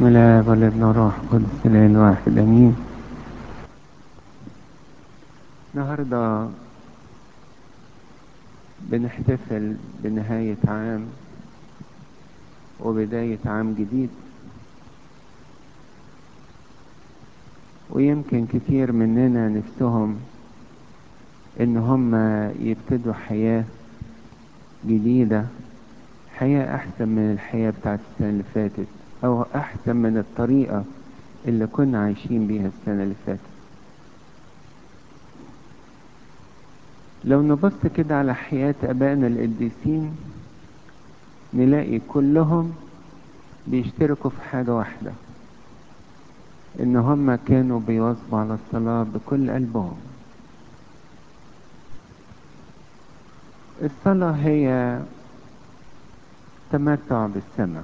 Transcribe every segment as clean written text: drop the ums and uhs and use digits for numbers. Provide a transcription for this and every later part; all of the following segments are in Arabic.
بسم الله والابن والروح القدس الإله الواحد امين. النهارده بنحتفل بنهاية عام وبداية عام جديد، ويمكن كتير مننا نفسهم ان هم يبتدوا حياة جديدة، حياة احسن من الحياة بتاعت السنة اللي فاتت، او احسن من الطريقة اللي كنا عايشين بيها السنة اللي فاتت. لو نبص كده على حياة ابائنا القديسين نلاقي كلهم بيشتركوا في حاجة واحدة، ان هم كانوا بيواظبوا على الصلاة بكل قلبهم. الصلاة هي تمتع بالسماء.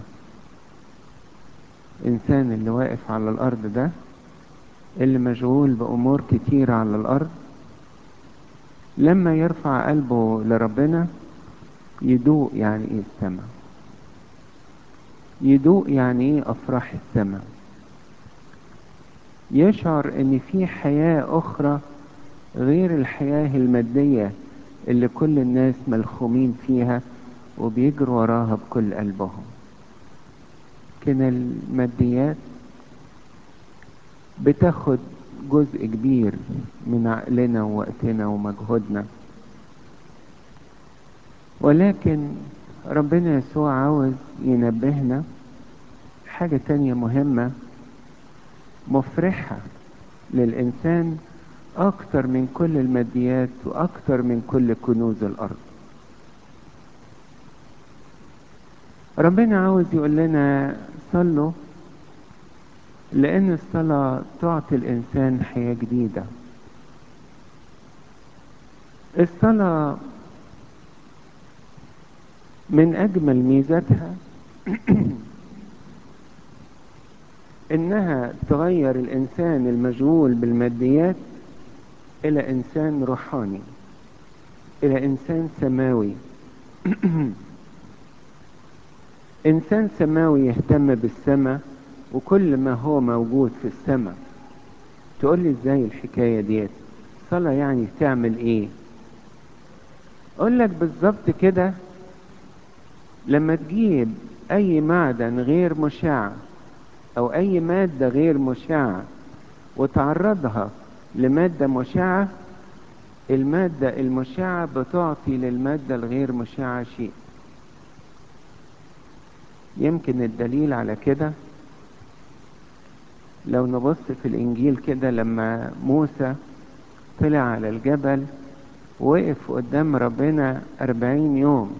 الانسان اللي واقف على الارض ده، اللي مشغول بامور كتيرة على الارض، لما يرفع قلبه لربنا يدوق يعني ايه السماء، يدوق يعني ايه افراح السماء، يشعر ان في حياة اخرى غير الحياة المادية اللي كل الناس ملخومين فيها وبيجروا وراها بكل قلبهم. كان الماديات بتاخد جزء كبير من عقلنا ووقتنا ومجهودنا، ولكن ربنا يسوع عاوز ينبهنا حاجة تانية مهمة مفرحة للإنسان أكتر من كل الماديات وأكتر من كل كنوز الأرض. ربنا عاوز يقول لنا صلوا، لأن الصلاة تعطي الإنسان حياة جديدة. الصلاة من أجمل ميزاتها إنها تغير الإنسان المشغول بالماديات إلى إنسان روحاني، إلى إنسان سماوي. إنسان سماوي يهتم بالسماء وكل ما هو موجود في السماء. تقول لي إزاي الحكاية ديت؟ الصلاة يعني تعمل إيه؟ أقول لك بالظبط كده. لما تجيب أي معدن غير مشع أو أي مادة غير مشعة وتعرضها لمادة مشعة، المادة المشعة بتعطي للمادة الغير مشعة شيء. يمكن الدليل على كده لو نبص في الإنجيل كده، لما موسى طلع على الجبل وقف قدام ربنا 40 يوم.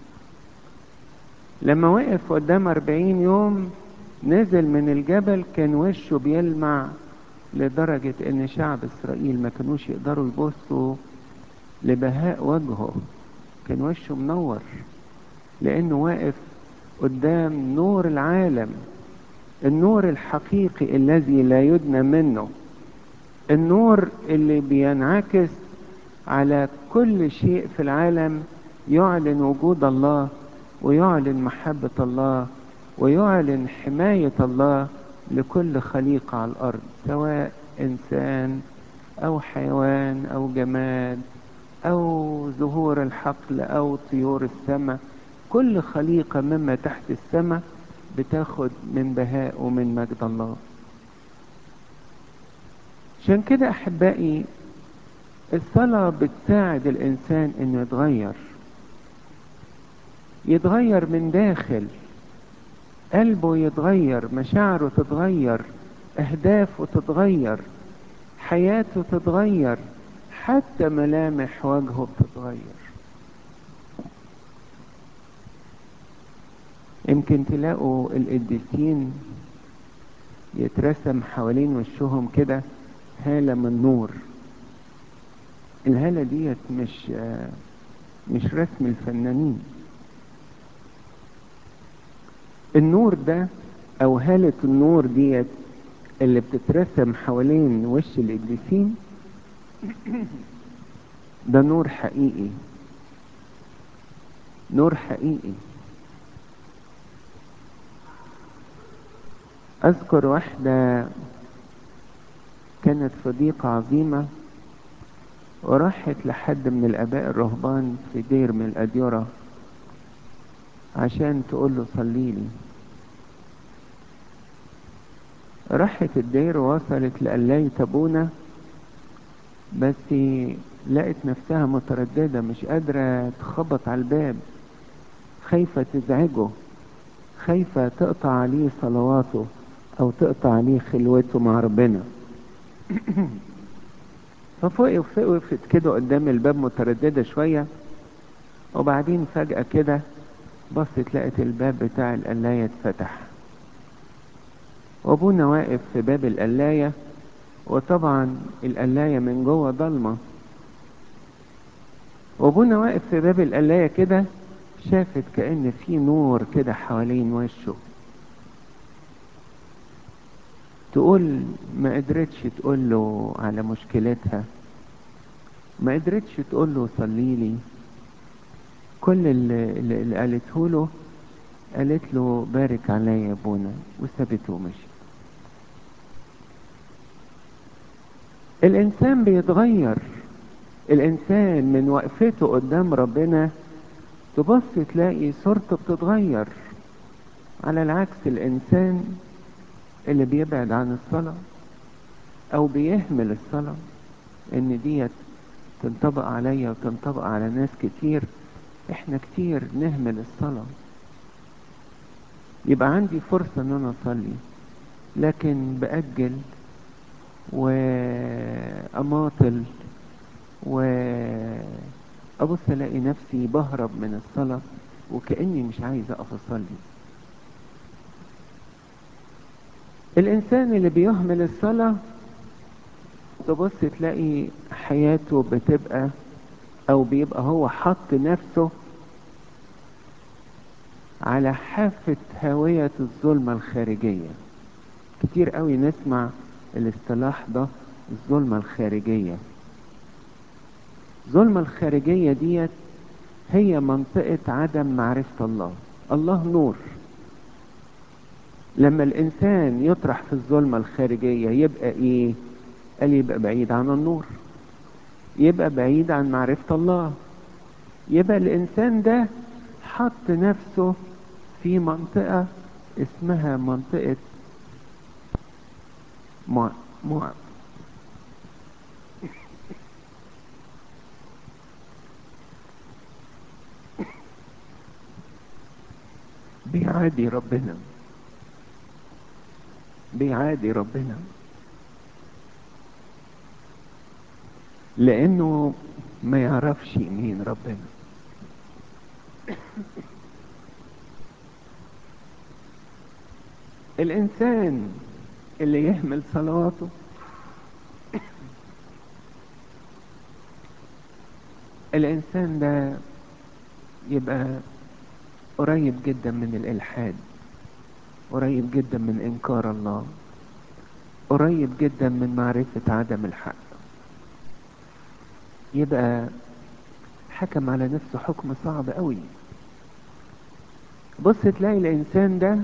لما وقف قدام 40 يوم نزل من الجبل كان وشه بيلمع، لدرجة ان شعب اسرائيل ما كانوش يقدروا يبصوا لبهاء وجهه. كان وشه منور لانه واقف قدام نور العالم، النور الحقيقي الذي لا يدنى منه، النور اللي بينعكس على كل شيء في العالم، يعلن وجود الله ويعلن محبة الله ويعلن حماية الله لكل خليقة على الأرض، سواء إنسان أو حيوان أو جماد أو زهور الحقل أو طيور السماء. كل خليقة مما تحت السماء بتاخد من بهاء ومن مجد الله. عشان كده أحبائي، الصلاة بتساعد الإنسان إنه يتغير من داخل قلبه، يتغير مشاعره، تتغير أهدافه، تتغير حياته، تتغير حتى ملامح وجهه بتتغير. يمكن تلاقوا القديسين يترسم حوالين وشهم كده هالة من نور. الهالة ديت مش رسم الفنانين. النور ده او هالة النور ديت اللي بتترسم حوالين وش القديسين ده نور حقيقي، نور حقيقي. اذكر واحدة كانت في ضيقة عظيمة، وراحت لحد من الاباء الرهبان في دير من الاديرة عشان تقول له صلي لي. راحت الدير ووصلت لقلاية ابونا، بس لقت نفسها مترددة، مش قادرة تخبط على الباب، خايفة تزعجه، خايفة تقطع عليه صلواته او تقطع عليه خلوته مع ربنا. فوقفت كده قدام الباب مترددة شوية، وبعدين فجأة كده بصت لقت الباب بتاع القلاية اتفتح، وابونا واقف في باب القلاية، وطبعا القلاية من جوه ضلمة، وابونا واقف في باب القلاية كده، شافت كأن في نور كده حوالين وشه. تقول ما قدرتش تقول له على مشكلتها، ما قدرتش تقول له صلي لي، كل اللي قالته له قالت له بارك عليا يا ابونا، وسابته ومشي. الانسان بيتغير، الانسان من وقفته قدام ربنا تبص تلاقي صورته بتتغير. على العكس الانسان اللي بيبعد عن الصلاة او بيهمل الصلاة، ان ديت تنطبق عليا وتنطبق على ناس كتير، احنا كتير نهمل الصلاة. يبقى عندي فرصة ان انا اصلي لكن بأجل واماطل، وابص الاقي نفسي بهرب من الصلاة وكأني مش عايز اقف اصلي. الانسان اللي بيهمل الصلاة تبص تلاقي حياته بتبقى او بيبقى هو حط نفسه على حافة هاوية الظلمة الخارجية. كتير قوي نسمع الاصطلاح ده، الظلمة الخارجية. الظلمة الخارجية ديت هي منطقة عدم معرفة الله. الله نور، لما الانسان يطرح في الظلمة الخارجية يبقى ايه؟ قال يبقى بعيد عن النور، يبقى بعيد عن معرفة الله، يبقى الانسان ده حط نفسه في منطقة اسمها منطقة مع مع بيعادي ربنا، بيعادي ربنا، لانه ما يعرفش مين ربنا. الانسان اللي يهمل صلواته الانسان ده يبقى قريب جدا من الالحاد، قريب جدا من انكار الله، قريب جدا من معرفة عدم الحق، يبقى حكم على نفسه حكم صعب قوي. بص تلاقي الانسان ده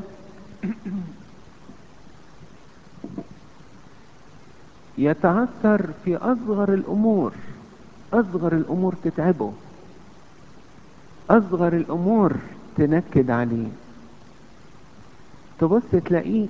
يتعثر في اصغر الامور، اصغر الامور تتعبه، اصغر الامور تنكد عليه. تبص تلاقيه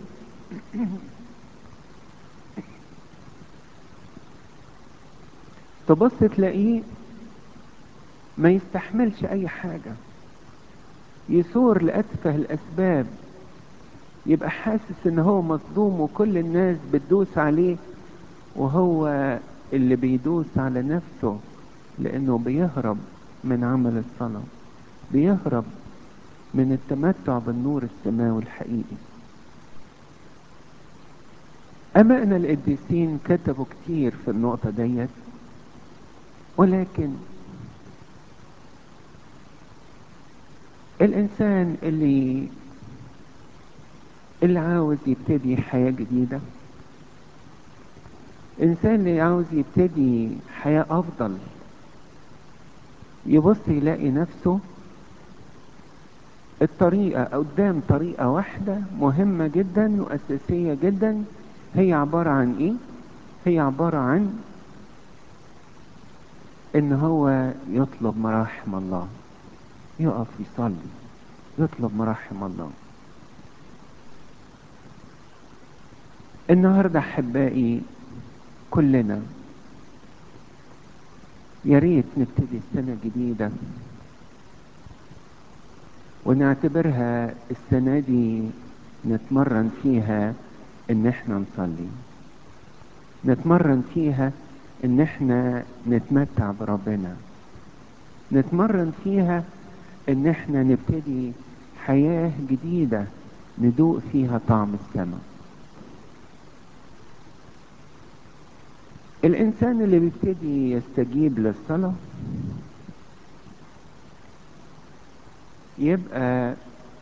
تبص تلاقيه ما يستحملش اي حاجة، يثور لأتفه الاسباب، يبقى حاسس ان هو مصدوم وكل الناس بتدوس عليه، وهو اللي بيدوس على نفسه، لانه بيهرب من عمل الصلاة، بيهرب من التمتع بالنور السماوي الحقيقي. ابائنا القديسين كتبوا كتير في النقطة ديت، ولكن الانسان اللي عاوز يبتدي حياة جديدة، انسان اللي عاوز يبتدي حياة افضل، يبص يلاقي نفسه الطريقة قدام طريقة واحدة مهمة جدا وأساسية جدا. هي عبارة عن ايه؟ هي عبارة عن ان هو يطلب مراحم الله، يقف يصلي يطلب مراحم الله. النهاردة احبائي كلنا يا ريت نبتدي السنة الجديدة ونعتبرها السنة دي نتمرن فيها ان احنا نصلي، نتمرن فيها ان احنا نتمتع بربنا، نتمرن فيها ان احنا نبتدي حياة جديدة ندوق فيها طعم السماء. الانسان اللي بيبتدي يستجيب للصلاة يبقى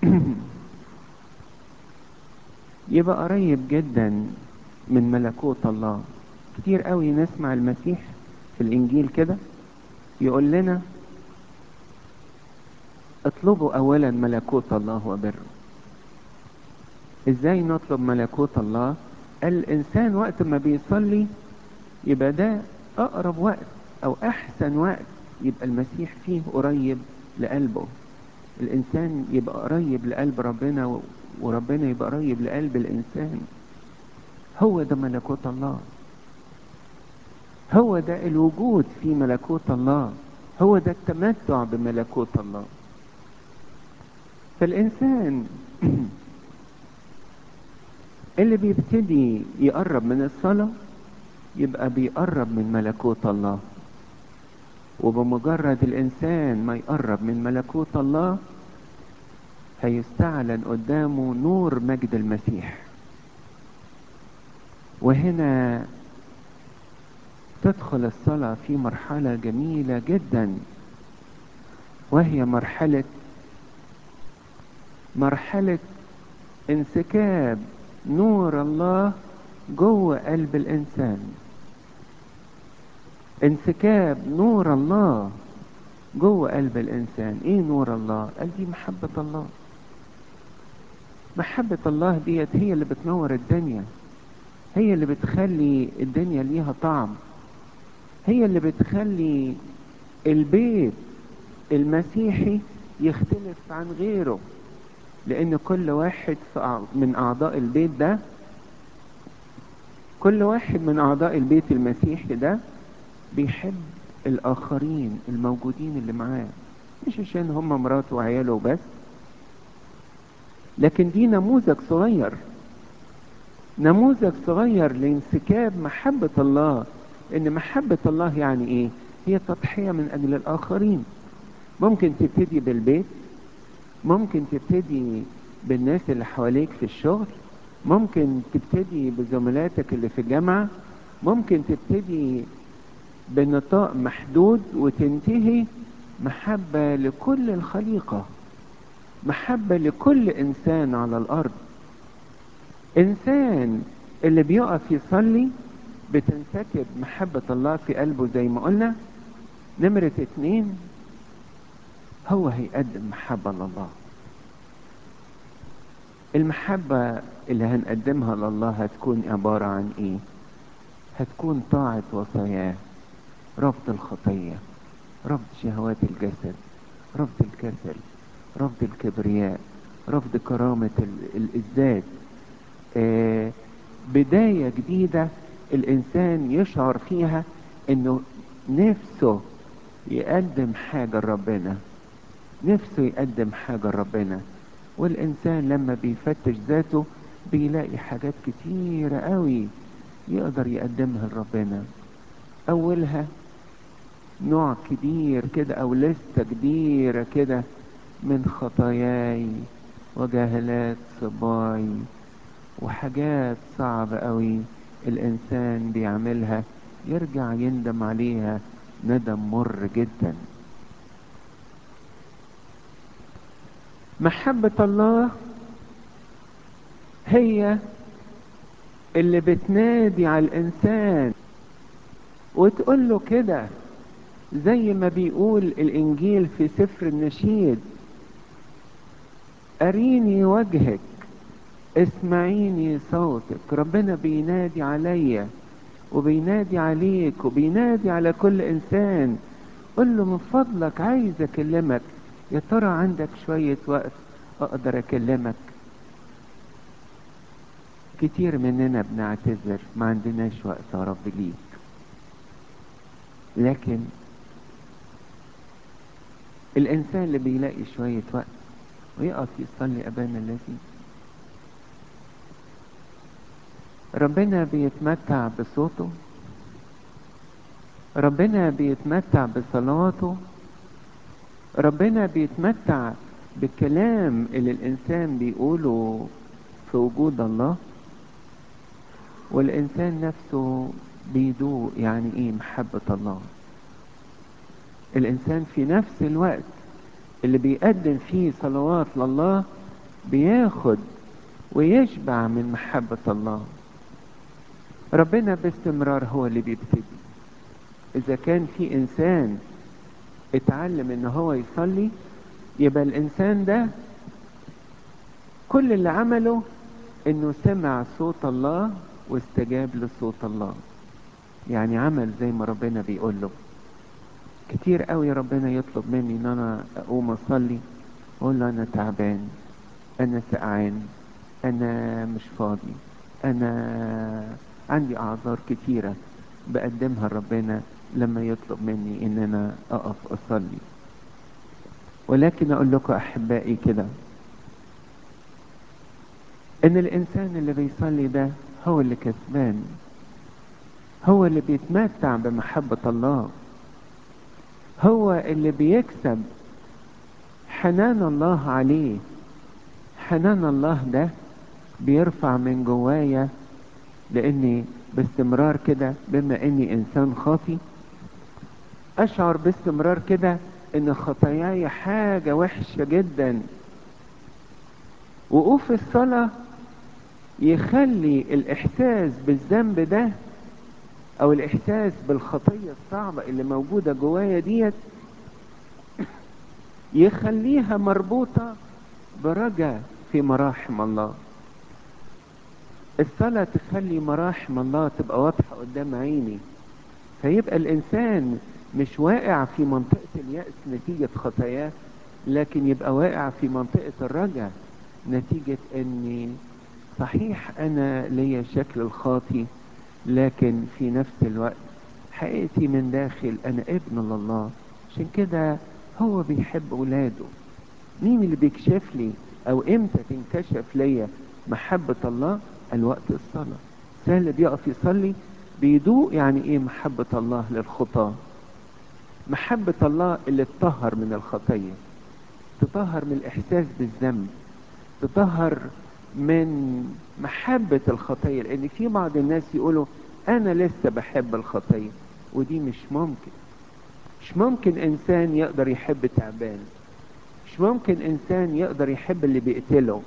يبقى قريب جدا من ملكوت الله. كتير قوي نسمع المسيح في الانجيل كده يقول لنا اطلبوا اولا ملكوت الله وبره. ازاي نطلب ملكوت الله؟ الانسان وقت ما بيصلي يبقى ده اقرب وقت او احسن وقت يبقى المسيح فيه قريب لقلبه. الانسان يبقى قريب لقلب ربنا وربنا يبقى قريب لقلب الانسان. هو ده ملكوت الله، هو ده الوجود في ملكوت الله، هو ده التمتع بملكوت الله. فالإنسان اللي بيبتدي يقرب من الصلاة يبقى بيقرب من ملكوت الله، وبمجرد الإنسان ما يقرب من ملكوت الله هيستعلن قدامه نور مجد المسيح. وهنا تدخل الصلاة في مرحلة جميلة جدا، وهي مرحلة انسكاب نور الله جوه قلب الإنسان. انسكاب نور الله جوه قلب الإنسان. ايه نور الله؟ قال دي محبة الله. محبة الله ديت هي اللي بتنور الدنيا، هي اللي بتخلي الدنيا ليها طعم، هي اللي بتخلي البيت المسيحي يختلف عن غيره. لأن كل واحد من أعضاء البيت ده، كل واحد من أعضاء البيت المسيحي ده بيحب الآخرين الموجودين اللي معاه، مش عشان هم مراته وعياله بس، لكن دي نموذج صغير، نموذج صغير لانسكاب محبة الله. إن محبة الله يعني إيه؟ هي تضحية من أجل الآخرين. ممكن تبتدي بالبيت، ممكن تبتدي بالناس اللي حواليك في الشغل، ممكن تبتدي بزملاتك اللي في الجامعة، ممكن تبتدي بنطاق محدود وتنتهي محبة لكل الخليقة، محبة لكل إنسان على الأرض. إنسان اللي بيقف يصلي بتنسكب محبة الله في قلبه زي ما قلنا. نمرة 2 هو هيقدم محبة لله. المحبة اللي هنقدمها لله هتكون عبارة عن ايه؟ هتكون طاعة وصاياه، رفض الخطية، رفض شهوات الجسد، رفض الكسل، رفض الكبرياء، رفض كرامة الذات. بداية جديدة الإنسان يشعر فيها إنه نفسه يقدم حاجة لربنا، نفسه يقدم حاجة لربنا. والإنسان لما بيفتش ذاته بيلاقي حاجات كتيرة قوي يقدر يقدمها لربنا. أولها نوع كبير كده أو لستة كبيرة كده من خطاياي وجهلات صباي وحاجات صعبة قوي الإنسان بيعملها يرجع يندم عليها ندم مر جدا. محبة الله هي اللي بتنادي على الإنسان وتقول له كده زي ما بيقول الإنجيل في سفر النشيد: أريني وجهك، اسمعيني صوتك. ربنا بينادي عليا وبينادي عليك وبينادي على كل إنسان. قل له من فضلك عايز أكلمك، يا ترى عندك شوية وقت أقدر أكلمك؟ كتير مننا بنعتذر ما عندناش وقت يا رب ليك، لكن الإنسان اللي بيلاقي شوية وقت ويقف يصلي أبانا الذي، ربنا بيتمتع بصوته، ربنا بيتمتع بصلاته، ربنا بيتمتع بالكلام اللي الإنسان بيقوله في وجود الله. والإنسان نفسه بيدوق يعني إيه محبة الله. الإنسان في نفس الوقت اللي بيقدم فيه صلوات لله بياخد ويشبع من محبة الله. ربنا باستمرار هو اللي بيبتدي. إذا كان في إنسان اتعلم إن هو يصلي، يبقى الإنسان ده كل اللي عمله إنه سمع صوت الله واستجاب لصوت الله، يعني عمل زي ما ربنا بيقول له. كتير قوي ربنا يطلب مني إن أنا أقوم أصلي، أقول له أنا تعبان، أنا سقعان، أنا مش فاضي، أنا عندي أعذار كتيرة بقدمها لربنا لما يطلب مني إن أنا أقف أصلي. ولكن أقول لكم أحبائي كده، إن الإنسان اللي بيصلي ده هو اللي كسبان، هو اللي بيتمتع بمحبة الله، هو اللي بيكسب حنان الله عليه. حنان الله ده بيرفع من جوايا، لاني باستمرار كده بما اني انسان خاطي اشعر باستمرار كده ان خطاياي حاجة وحشة جدا. وقوف الصلاة يخلي الاحساس بالذنب ده او الاحساس بالخطية الصعبة اللي موجودة جوايا ديت يخليها مربوطة برجاء في مراحم الله. الصلاة تخلي مراحم الله تبقى واضحة قدام عيني، فيبقى الإنسان مش واقع في منطقة اليأس نتيجة خطاياه، لكن يبقى واقع في منطقة الرجاء نتيجة أني صحيح أنا ليا شكل الخاطي، لكن في نفس الوقت حقيقتي من داخل أنا ابن لله. عشان كده هو بيحب ولاده. مين اللي بيكشف لي أو إمتى تنكشف ليا محبة الله؟ الوقت الصلاة. الإنسان اللي بيقف يصلي بيدوق يعني ايه محبة الله للخطاة. محبة الله اللي تطهر من الخطية، تطهر من الإحساس بالذنب، تطهر من محبة الخطية. لأن في بعض الناس يقولوا أنا لسه بحب الخطية، ودي مش ممكن. مش ممكن إنسان يقدر يحب تعبان، مش ممكن إنسان يقدر يحب اللي بيقتله،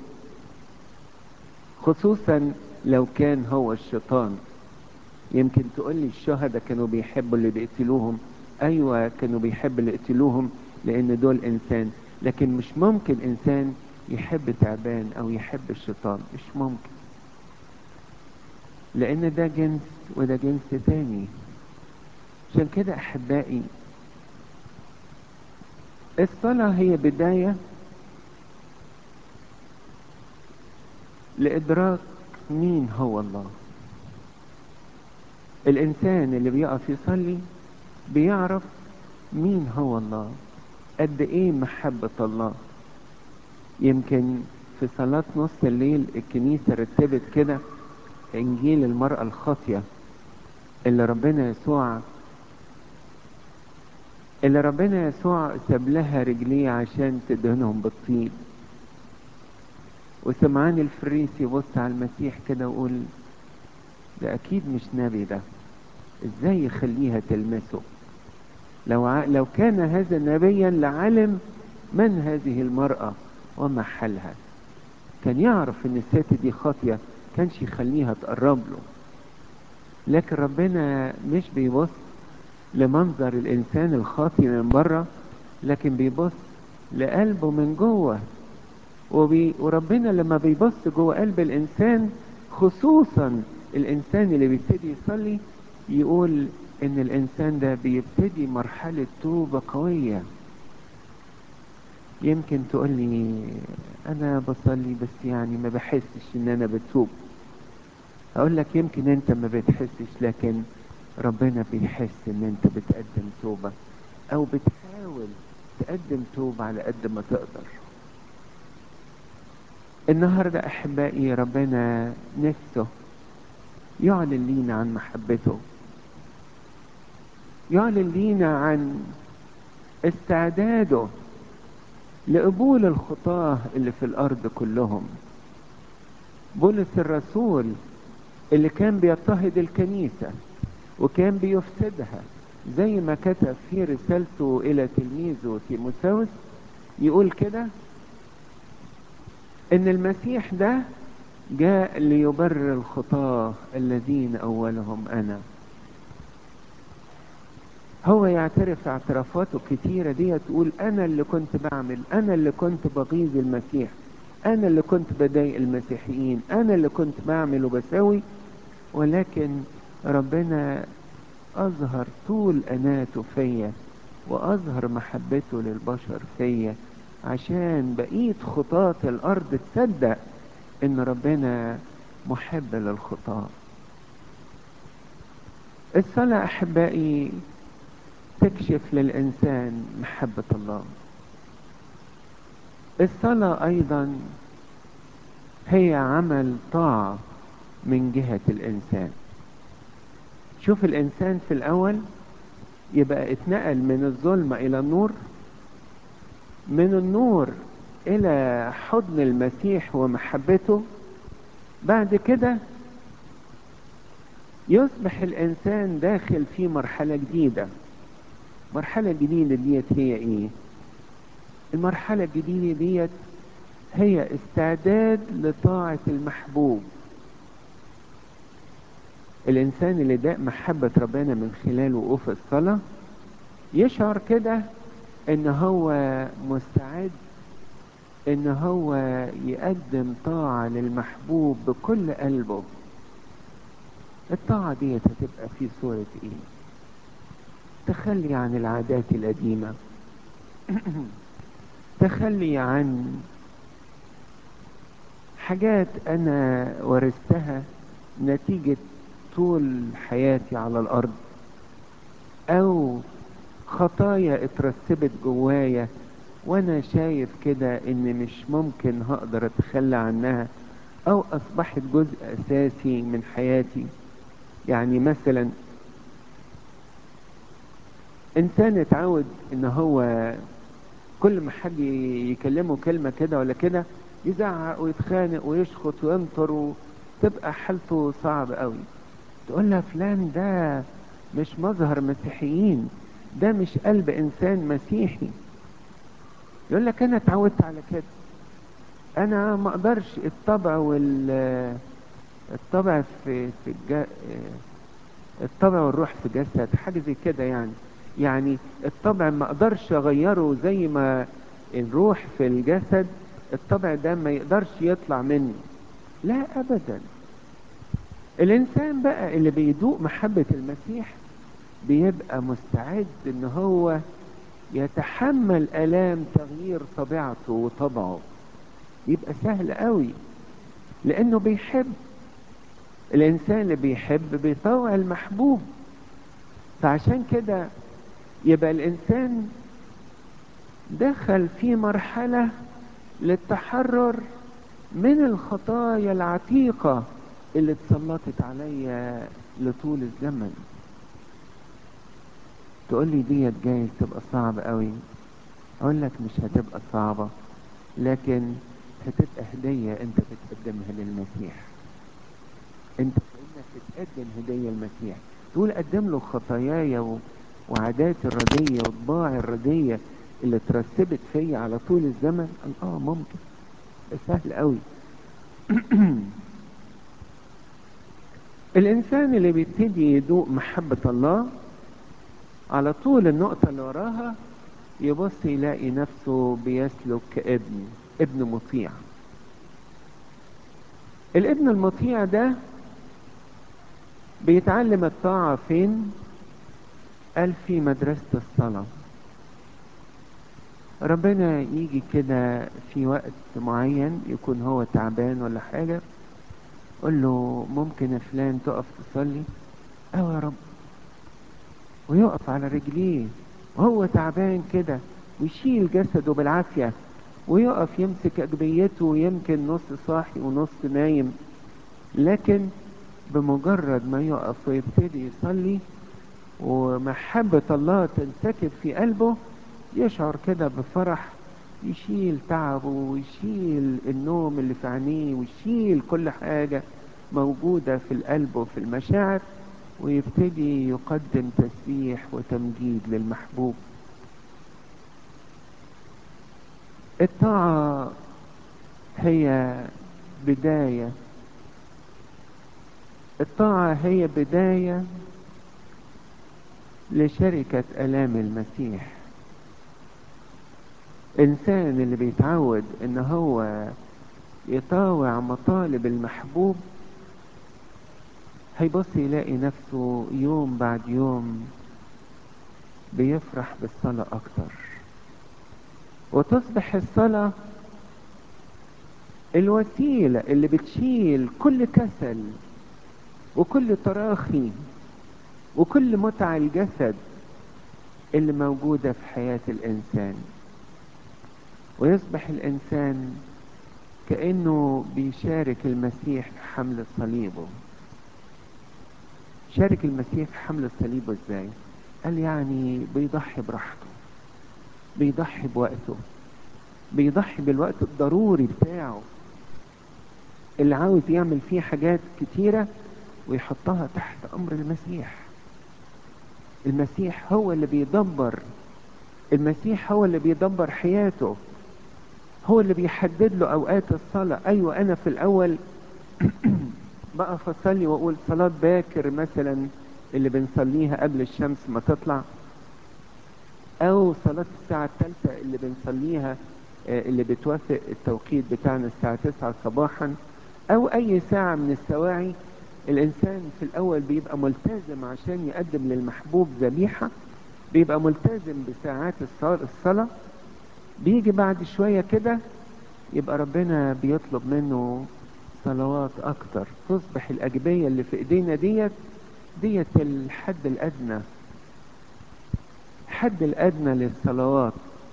خصوصا لو كان هو الشيطان. يمكن تقول لي الشهداء كانوا بيحبوا اللي بيقتلوهم، ايوه كانوا بيحبوا اللي يقتلوهم لان دول انسان، لكن مش ممكن انسان يحب تعبان او يحب الشيطان، مش ممكن، لان ده جنس وده جنس تاني. عشان كده احبائي الصلاة هي بداية لادراك مين هو الله. الانسان اللي بيقف يصلي بيعرف مين هو الله، قد ايه محبة الله. يمكن في صلاة نص الليل الكنيسة رتبت كده انجيل المرأة الخاطية اللي ربنا يسوع ساب لها رجليه عشان تدهنهم بالطيب. وسمعان الفريسي يبص على المسيح كده ويقول ده اكيد مش نبي، ده ازاي يخليها تلمسه؟ لو كان هذا نبيا لعلم من هذه المرأة وما حالها، كان يعرف ان الست دي خاطية كانش يخليها تقرب له. لكن ربنا مش بيبص لمنظر الانسان الخاطي من بره، لكن بيبص لقلبه من جوه. وربنا لما بيبص جوه قلب الإنسان، خصوصا الإنسان اللي بيبتدي يصلي، يقول إن الإنسان ده بيبتدي مرحلة توبة قوية. يمكن تقول لي أنا بصلي بس يعني ما بحسش إن أنا بتوب. أقول لك يمكن أنت ما بتحسش، لكن ربنا بيحس إن أنت بتقدم توبة، أو بتحاول تقدم توبة على قد ما تقدر. النهاردة أحبائي ربنا نفسه يعلن لينا عن محبته، يعلن لينا عن استعداده لقبول الخطاة اللي في الأرض كلهم. بولس الرسول اللي كان بيضطهد الكنيسة وكان بيفسدها، زي ما كتب في رسالته إلى تلميذه تيموثاوس، يقول كده إن المسيح ده جاء ليبرر الخطاة الذين أولهم أنا. هو يعترف اعترافاته كتيرة دي، تقول أنا اللي كنت بعمل، أنا اللي كنت بغيظ المسيح، أنا اللي كنت بضايق المسيحيين، أنا اللي كنت بعمل وبسوي. ولكن ربنا أظهر طول أناته فيا، وأظهر محبته للبشر فيا، عشان بقية خطاة الأرض تصدق إن ربنا محب للخطاة. الصلاة أحبائي تكشف للإنسان محبة الله. الصلاة أيضا هي عمل طاعة من جهة الإنسان. شوف الإنسان في الأول يبقى اتنقل من الظلمة إلى النور، من النور إلى حضن المسيح ومحبته. بعد كده يصبح الإنسان داخل في مرحلة جديدة. مرحلة جديدة ديت هي إيه؟ المرحلة الجديدة ديت هي استعداد لطاعة المحبوب. الإنسان اللي داق محبة ربنا من خلال وقوف الصلاة يشعر كده إن هو مستعد إن هو يقدم طاعة للمحبوب بكل قلبه. الطاعة ديت هتبقى في صورة إيه؟ تخلي عن العادات القديمة، تخلي عن حاجات أنا ورثتها نتيجة طول حياتي على الأرض، أو خطايا اترسبت جوايا وأنا شايف كده إن مش ممكن هقدر أتخلى عنها، أو أصبحت جزء أساسي من حياتي. يعني مثلا إنسان اتعود إن هو كل ما حد يكلمه كلمة كده ولا كده يزعق ويتخانق ويشخط وينطر، وتبقى حالته صعب قوي. تقول له فلان ده مش مظهر مسيحيين، ده مش قلب إنسان مسيحي. يقول لك أنا اتعودت على كده، أنا ما أقدرش. الطبع الطبع والروح في جسد، حاجة زي كده يعني الطبع ما اقدرش اغيره زي ما الروح في الجسد، الطبع ده ما يقدرش يطلع مني. لا ابدا. الانسان بقى اللي بيدوق محبة المسيح بيبقى مستعد ان هو يتحمل الام تغيير طبيعته وطبعه. يبقى سهل قوي لانه بيحب. الانسان اللي بيحب بيطوع المحبوب. فعشان كده يبقى الإنسان دخل في مرحلة للتحرر من الخطايا العتيقة اللي اتسلطت عليا لطول الزمن. تقول لي ديت جايز تبقى صعبة قوي. اقول لك مش هتبقى صعبة، لكن هتبقى هدية انت بتقدمها للمسيح. انت كأنك بتقدم هدية للمسيح، تقول قدم له خطاياي وعاداتي الردية وطباعي الردية اللي اترسبت فيا على طول الزمن. ممكن، سهل قوي. الانسان اللي بيبتدي يدوق محبة الله على طول النقطة اللي وراها يبص يلاقي نفسه بيسلك كابن مطيع. الابن المطيع ده بيتعلم الطاعة فين؟ قال في مدرسة الصلاة. ربنا يجي كده في وقت معين يكون هو تعبان ولا حاجة، قل له ممكن يا فلان تقف تصلي؟ يا رب. ويقف على رجليه وهو تعبان كده، ويشيل جسده بالعافية، ويقف يمسك أجبيته، ويمكن نص صاحي ونص نايم، لكن بمجرد ما يقف ويبتدي يصلي ومحبة الله تنسكب في قلبه، يشعر كده بفرح، يشيل تعبه ويشيل النوم اللي في عينيه ويشيل كل حاجة موجودة في القلب وفي المشاعر، ويبتدي يقدم تسبيح وتمجيد للمحبوب. الطاعة هي بداية، الطاعة هي بداية لشركة آلام المسيح. إنسان اللي بيتعود إن هو يطاوع مطالب المحبوب، هيبص يلاقي نفسه يوم بعد يوم بيفرح بالصلاة أكتر، وتصبح الصلاة الوسيلة اللي بتشيل كل كسل وكل تراخي وكل متع الجسد اللي موجودة في حياة الإنسان، ويصبح الإنسان كأنه بيشارك المسيح في حمل صليبه. شارك المسيح في حمل صليبه ازاي؟ قال يعني بيضحي براحته، بيضحي بوقته، بيضحي بالوقت الضروري بتاعه اللي عاوز يعمل فيه حاجات كتيرة، ويحطها تحت أمر المسيح. المسيح هو اللي بيدبر، المسيح هو اللي بيدبر حياته، هو اللي بيحدد له أوقات الصلاة. أيوة أنا في الأول بقف أصلي وأقول صلاة باكر مثلا اللي بنصليها قبل الشمس ما تطلع، أو صلاة الساعة الثالثة اللي بنصليها اللي بتوافق التوقيت بتاعنا الساعة 9 صباحا، أو أي ساعة من السواعي. الإنسان في الأول بيبقى ملتزم عشان يقدم للمحبوب ذبيحة، بيبقى ملتزم بساعات الصلاة. بيجي بعد شوية كده يبقى ربنا بيطلب منه صلوات أكتر، تصبح الأجبية اللي في إيدينا ديت الحد الأدنى، الحد الأدنى للصلوات.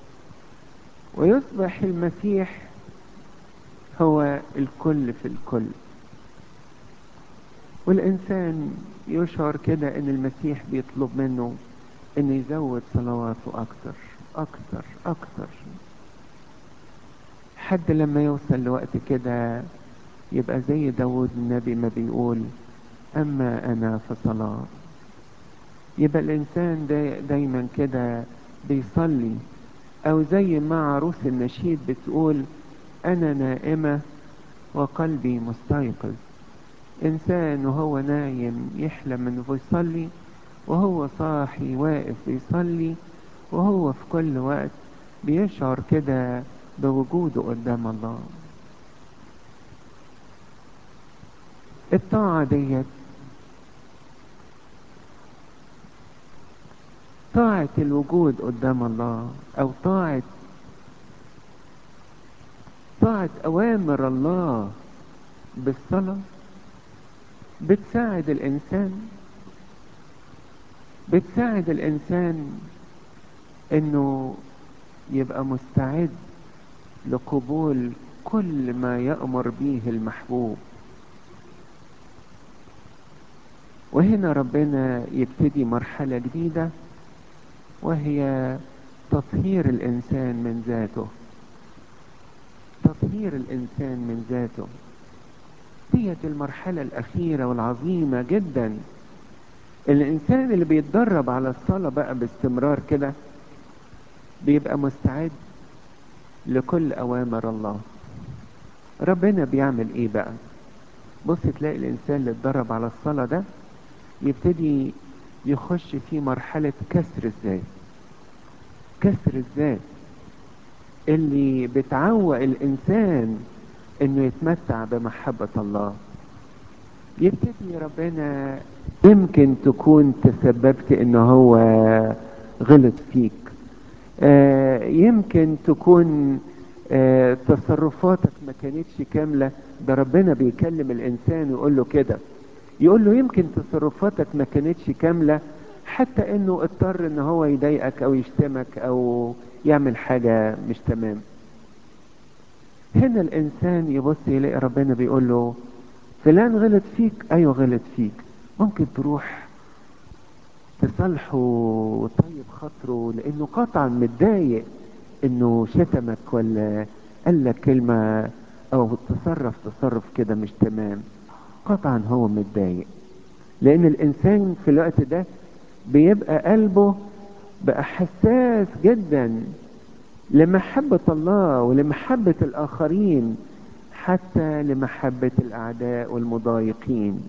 ويصبح المسيح هو الكل في الكل، والإنسان يشعر كده إن المسيح بيطلب منه إنه يزود صلواته أكتر أكتر أكتر، حد لما يوصل لوقت كده يبقى زي داود النبي ما بيقول أما أنا فصلاة. يبقى الإنسان دايما كده بيصلي، أو زي ما عروس النشيد بتقول أنا نائمة وقلبي مستيقظ. إنسان وهو نايم يحلم إنه بيصلي، وهو صاحي واقف بيصلي، وهو في كل وقت بيشعر كده بوجوده قدام الله. الطاعة ديت طاعة الوجود قدام الله، أو طاعة أوامر الله بالصلاة، بتساعد الإنسان إنه يبقى مستعد لقبول كل ما يأمر به المحبوب. وهنا ربنا يبتدي مرحلة جديدة، وهي تطهير الإنسان من ذاته. تطهير الإنسان من ذاته ديت المرحلة الأخيرة والعظيمة جدا. الإنسان اللي بيتدرب على الصلاة بقى باستمرار كده بيبقى مستعد لكل أوامر الله. ربنا بيعمل إيه بقى؟ بص تلاقي الإنسان اللي اتدرب على الصلاة ده يبتدي يخش في مرحلة كسر الذات. كسر الذات اللي بتعوق الإنسان انه يتمتع بمحبة الله. يبتدي ربنا، يمكن تكون تسببت ان هو غلط فيك، يمكن تكون تصرفاتك ما كانتش كاملة. ده ربنا بيكلم الانسان ويقول له كده، يقول له يمكن تصرفاتك ما كانتش كاملة، حتى انه اضطر ان هو يضايقك او يشتمك او يعمل حاجة مش تمام. هنا الانسان يبص يلاقي ربنا بيقول له فلان غلط فيك، ايوه غلط فيك، ممكن تروح تصالحه وطيب خاطره، لانه قطعا متضايق انه شتمك ولا قال لك كلمة او تصرف كده مش تمام. قطعا هو متضايق، لان الانسان في الوقت ده بيبقى قلبه بقى حساس جدا لمحبة الله ولمحبة الاخرين، حتى لمحبة الاعداء والمضايقين.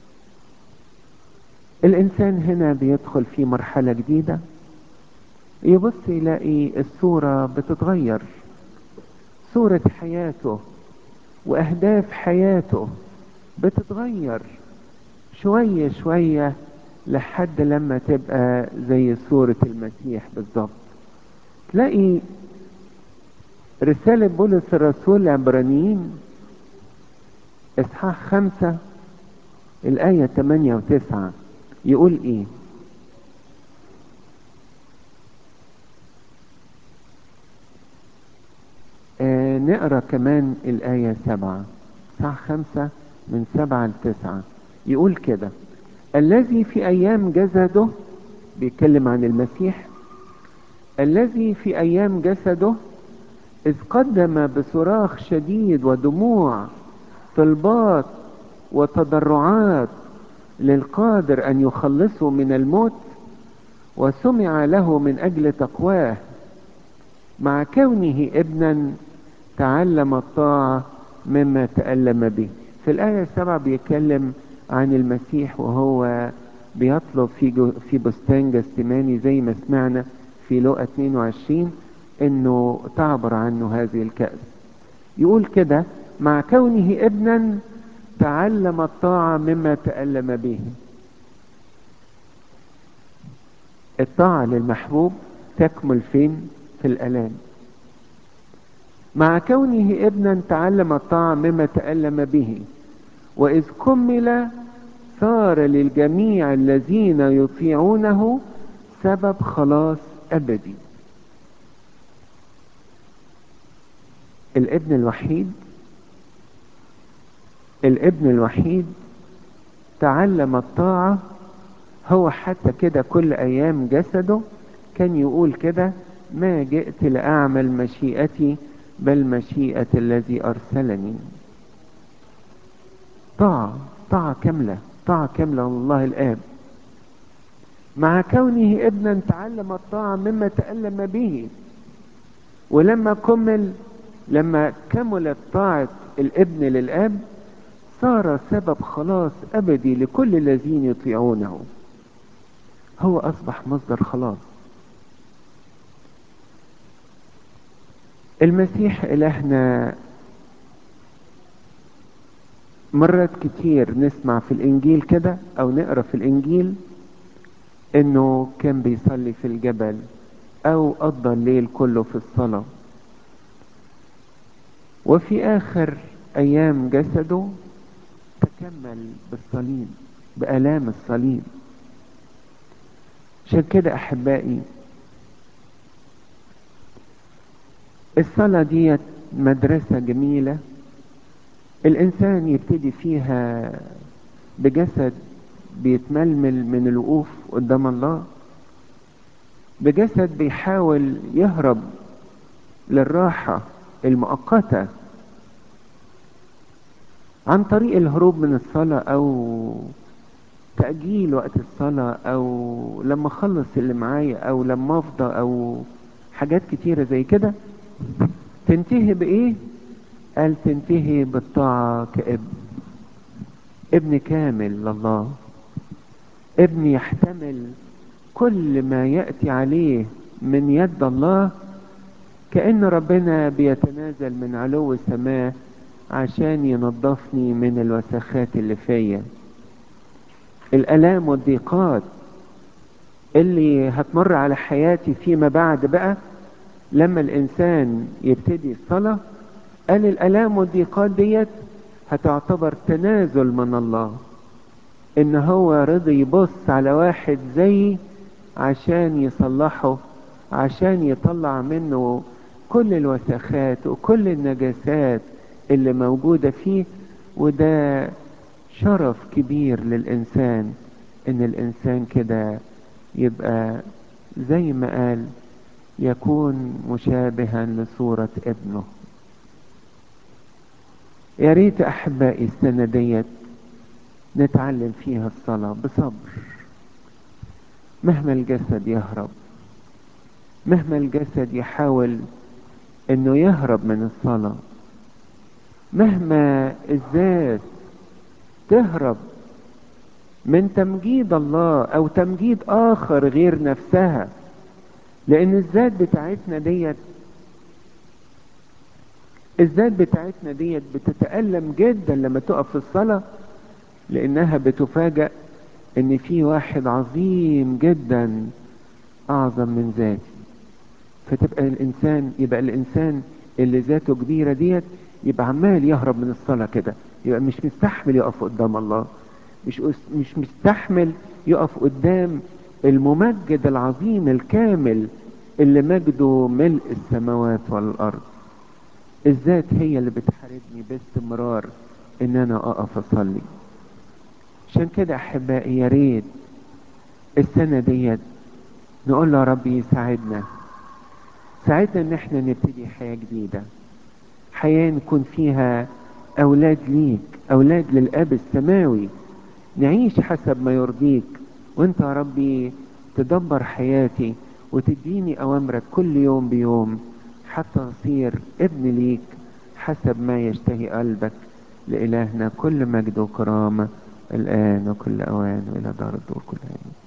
الانسان هنا بيدخل في مرحلة جديدة، يبص يلاقي الصورة بتتغير، صورة حياته واهداف حياته بتتغير شوية شوية لحد لما تبقى زي صورة المسيح بالظبط. تلاقي رسالة بولس الرسول لعبرانيين اصحاح 5 الآية 8 و9 يقول ايه؟ نقرأ كمان الآية 7، اصحاح 5 من 7 ل9 يقول كده: الذي في أيام جسده، بيتكلم عن المسيح، الذي في أيام جسده إذ قدم بصراخ شديد ودموع طلبات وتضرعات للقادر أن يخلصه من الموت، وسمع له من أجل تقواه، مع كونه ابنا تعلم الطاعة مما تألم به. في الآية 7 بيتكلم عن المسيح وهو بيطلب في بستان جثماني زي ما سمعنا في لوقا 22 انه تعبر عنه هذه الكأس. يقول كده: مع كونه ابنا تعلم الطاعة مما تألم به. الطاعة للمحبوب تكمل فين؟ في الآلام. مع كونه ابنا تعلم الطاعة مما تألم به، وإذ كمل صار للجميع الذين يطيعونه سبب خلاص أبدي. الابن الوحيد، الابن الوحيد تعلم الطاعة. هو حتى كده كل أيام جسده كان يقول كده: ما جئت لأعمل مشيئتي بل مشيئة الذي أرسلني. طاعة كاملة، طاعة كاملة لله الآب. مع كونه ابنا تعلم الطاعة مما تألم به، ولما لما كملت طاعة الابن للآب صار سبب خلاص أبدي لكل الذين يطيعونه. هو أصبح مصدر خلاص. المسيح إلهنا مرات كتير نسمع في الإنجيل كده أو نقرأ في الإنجيل إنه كان بيصلي في الجبل أو قضى الليل كله في الصلاة، وفي آخر أيام جسده تكمل بالصليب، بآلام الصليب. عشان كده أحبائي الصلاة دي مدرسة جميلة الإنسان يبتدي فيها بجسد بيتململ من الوقوف قدام الله، بجسد بيحاول يهرب للراحة المؤقتة عن طريق الهروب من الصلاة أو تأجيل وقت الصلاة أو لما أخلص اللي معايا أو لما أفضى أو حاجات كتيرة زي كده. تنتهي بإيه؟ قال تنتهي بالطاعة كابن، ابن كامل لله، ابن يحتمل كل ما يأتي عليه من يد الله، كأن ربنا بيتنازل من علو السماء عشان ينظفني من الوسخات اللي فيا. الآلام والضيقات اللي هتمر على حياتي فيما بعد بقى لما الإنسان يبتدي الصلاة، قال الآلام والضيقات ديت هتعتبر تنازل من الله، إن هو رضي يبص على واحد زيي عشان يصلحه، عشان يطلع منه كل الوسخات وكل النجاسات اللي موجودة فيه. وده شرف كبير للإنسان، إن الإنسان كده يبقى زي ما قال يكون مشابها لصورة ابنه. يا ريت أحبائي السنة ديت نتعلم فيها الصلاة بصبر، مهما الجسد يهرب، مهما الجسد يحاول انه يهرب من الصلاة، مهما الذات تهرب من تمجيد الله او تمجيد اخر غير نفسها. لان الذات بتاعتنا ديت بتتألم جدا لما تقف في الصلاة، لانها بتفاجأ ان في واحد عظيم جدا اعظم من ذاتي. يبقى الانسان اللي ذاته كبيرة ديت يبقى عمال يهرب من الصلاة كده، يبقى مش مستحمل يقف قدام الله، مش مستحمل يقف قدام الممجد العظيم الكامل اللي مجده ملء السماوات والارض. الذات هي اللي بتحاربني باستمرار ان انا اقف اصلي. عشان كده احبائي يا ريت السنة ديت نقول له يا رب يساعدنا، ساعدنا ان احنا نبتدي حياة جديدة، حياة نكون فيها اولاد ليك، اولاد للاب السماوي، نعيش حسب ما يرضيك. وانت يا ربي تدبر حياتي وتديني اوامرك كل يوم بيوم حتى اصير ابن ليك حسب ما يشتهي قلبك. لإلهنا كل مجد وكرامة الآن وكل أوان وإلى دار الدور كلها.